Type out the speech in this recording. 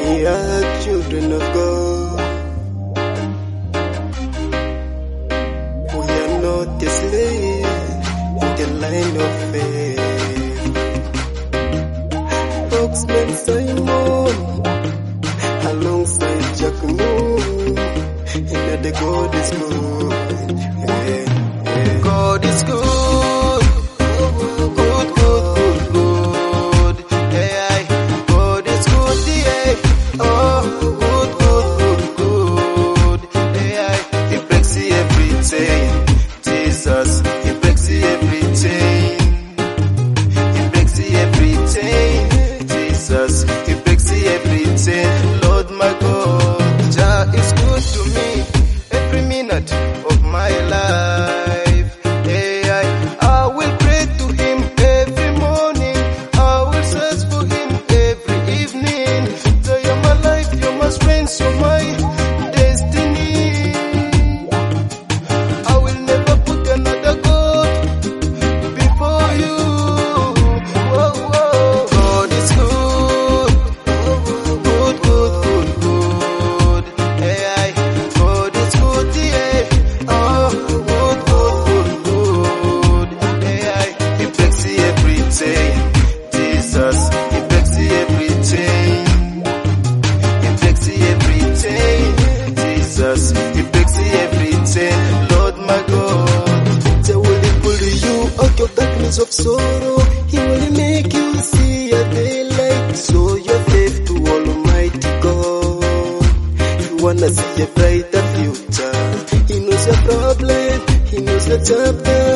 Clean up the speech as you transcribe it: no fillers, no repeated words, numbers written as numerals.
We are children of God. We are not a slave in the line of faith. Spokesman Simon alongside Jack Moon, and the God is good. God is good. Good, good, good, good. Hey, God is good, yeah. Oh, good, good, good, good. Hey, He breaks everything. Jesus, He breaks everything. He breaks everything. Jesus, He breaks everything. Lord my God, Jah is good to me every minute of my life. I will pray to Him every morning. I will search for Him every evening. So you're my life, you're my strength, you're my destiny. I will never put another God before you. Whoa, whoa. God is good. Good, good, good, good. Hey, God is good, yeah. Oh, good, good, good, good. Hey, He breaks everything. Jesus, He breaks everything. He breaks everything. Jesus, He breaks everything. Lord my God, Jah will pull you out of darkness of sorrow. He will make you see a daylight. So your faith to Almighty God. You wanna see a brighter future. He knows your problem. He knows your chapter.